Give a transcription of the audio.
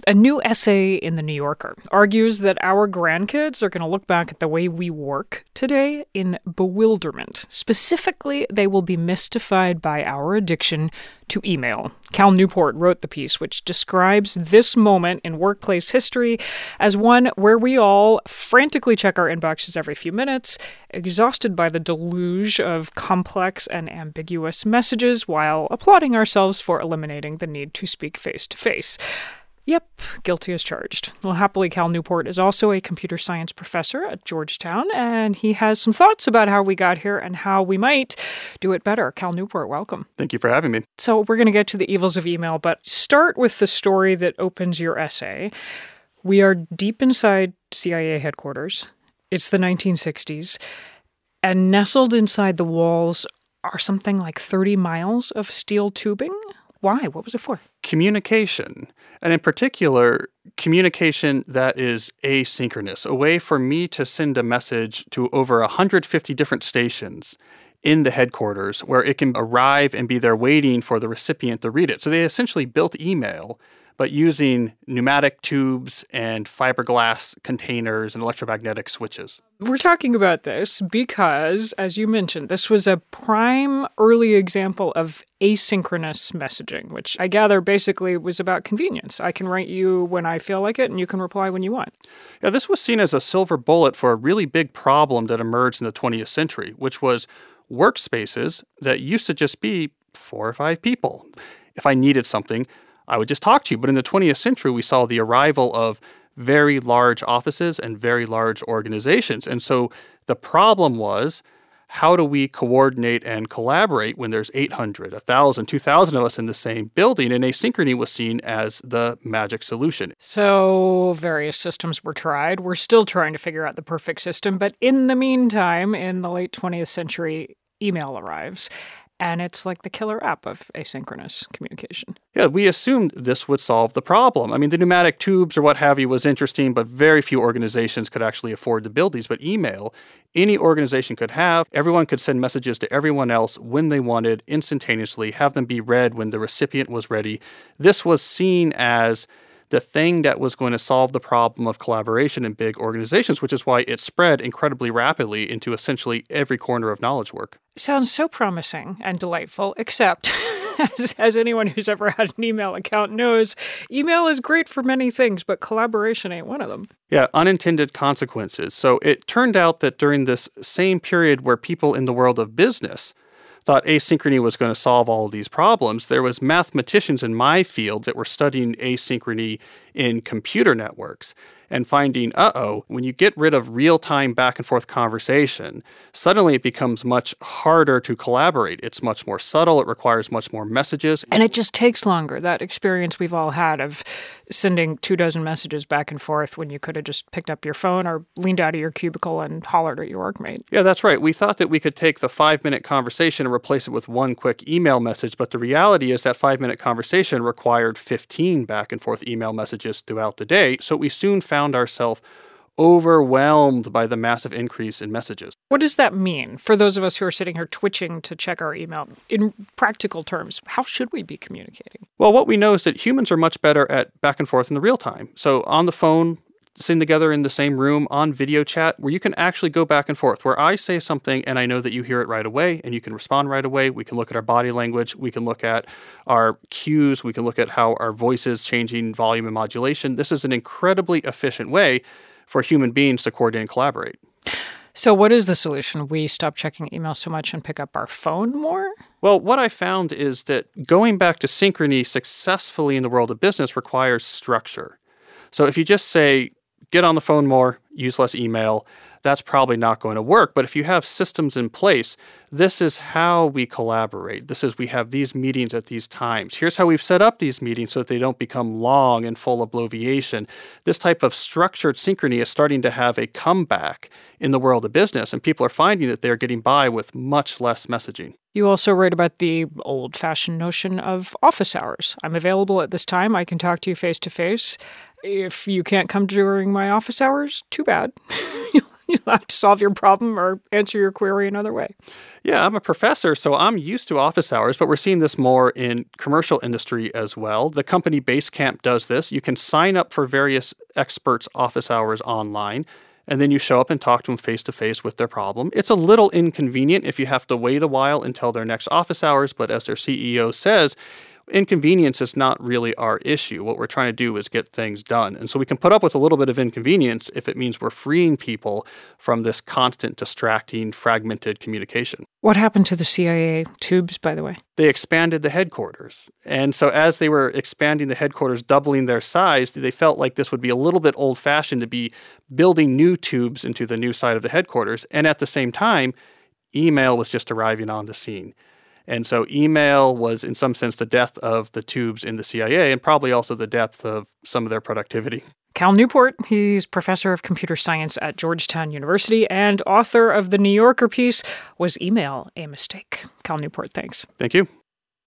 A new essay in The New Yorker argues that our grandkids are going to look back at the way we work today in bewilderment. Specifically, they will be mystified by our addiction to email. Cal Newport wrote the piece, which describes this moment in workplace history as one where we all frantically check our inboxes every few minutes, exhausted by the deluge of complex and ambiguous messages, while applauding ourselves for eliminating the need to speak face-to-face. Yep, guilty as charged. Well, happily, Cal Newport is also a computer science professor at Georgetown, and he has some thoughts about how we got here and how we might do it better. Cal Newport, welcome. Thank you for having me. So we're going to get to the evils of email, but start with the story that opens your essay. We are deep inside CIA headquarters. It's the 1960s, and nestled inside the walls are something like 30 miles of steel tubing. Why? What was it for? Communication. And in particular, communication that is asynchronous, a way for me to send a message to over 150 different stations in the headquarters where it can arrive and be there waiting for the recipient to read it. So they essentially built email, but using pneumatic tubes and fiberglass containers and electromagnetic switches. We're talking about this because, as you mentioned, this was a prime early example of asynchronous messaging, which I gather basically was about convenience. I can write you when I feel like it, and you can reply when you want. Yeah, this was seen as a silver bullet for a really big problem that emerged in the 20th century, which was workspaces that used to just be 4 or 5 people. If I needed something, I would just talk to you. But in the 20th century, we saw the arrival of very large offices and very large organizations. And so the problem was, how do we coordinate and collaborate when there's 800, 1,000, 2,000 of us in the same building? And asynchrony was seen as the magic solution. So various systems were tried. We're still trying to figure out the perfect system. But in the meantime, in the late 20th century, email arrives. And it's like the killer app of asynchronous communication. Yeah, we assumed this would solve the problem. I mean, the pneumatic tubes or what have you was interesting, but very few organizations could actually afford to build these. But email, any organization could have. Everyone could send messages to everyone else when they wanted, instantaneously, have them be read when the recipient was ready. This was seen as the thing that was going to solve the problem of collaboration in big organizations, which is why it spread incredibly rapidly into essentially every corner of knowledge work. Sounds so promising and delightful, except, as anyone who's ever had an email account knows, email is great for many things, but collaboration ain't one of them. Yeah, unintended consequences. So it turned out that during this same period where people in the world of business thought asynchrony was going to solve all of these problems, there was mathematicians in my field that were studying asynchrony in computer networks and finding, when you get rid of real-time back-and-forth conversation, suddenly it becomes much harder to collaborate. It's much more subtle. It requires much more messages. And it just takes longer. That experience we've all had of sending 24 messages back and forth when you could have just picked up your phone or leaned out of your cubicle and hollered at your workmate. Yeah, that's right. We thought that we could take the 5-minute conversation and replace it with one quick email message, but the reality is that 5-minute conversation required 15 back-and-forth email messages throughout the day, so we soon found ourselves overwhelmed by the massive increase in messages. What does that mean for those of us who are sitting here twitching to check our email? In practical terms, how should we be communicating? Well, what we know is that humans are much better at back and forth in the real time. So on the phone, sitting together in the same room, on video chat, where you can actually go back and forth, where I say something and I know that you hear it right away and you can respond right away. We can look at our body language. We can look at our cues. We can look at how our voice is changing volume and modulation. This is an incredibly efficient way for human beings to coordinate and collaborate. So what is the solution? We stop checking email so much and pick up our phone more? Well, what I found is that going back to synchrony successfully in the world of business requires structure. So if you just say, get on the phone more, use less email, that's probably not going to work. But if you have systems in place, this is how we collaborate. This is, we have these meetings at these times. Here's how we've set up these meetings so that they don't become long and full of bloviation. This type of structured synchrony is starting to have a comeback in the world of business, and people are finding that they're getting by with much less messaging. You also write about the old-fashioned notion of office hours. I'm available at this time. I can talk to you face-to-face. If you can't come during my office hours, too bad. You'll have to solve your problem or answer your query another way. Yeah, I'm a professor, so I'm used to office hours, but we're seeing this more in commercial industry as well. The company Basecamp does this. You can sign up for various experts' office hours online, and then you show up and talk to them face-to-face with their problem. It's a little inconvenient if you have to wait a while until their next office hours, but as their CEO says, inconvenience is not really our issue. What we're trying to do is get things done. And so we can put up with a little bit of inconvenience if it means we're freeing people from this constant, distracting, fragmented communication. What happened to the CIA tubes, by the way? They expanded the headquarters. And so as they were expanding the headquarters, doubling their size, they felt like this would be a little bit old-fashioned to be building new tubes into the new side of the headquarters. And at the same time, email was just arriving on the scene. And so email was, in some sense, the death of the tubes in the CIA and probably also the death of some of their productivity. Cal Newport, he's professor of computer science at Georgetown University and author of the New Yorker piece, Was Email a Mistake? Cal Newport, thanks. Thank you.